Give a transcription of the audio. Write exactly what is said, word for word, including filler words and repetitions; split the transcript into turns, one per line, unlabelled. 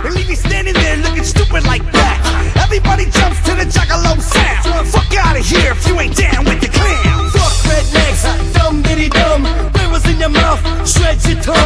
and leave you standing there looking stupid like that. Everybody jumps to the Juggalo sound. Fuck out of here if you ain't down with the clown.
Fuck rednecks, dumb bitty dumb. Barrels in your mouth, shreds your tongue.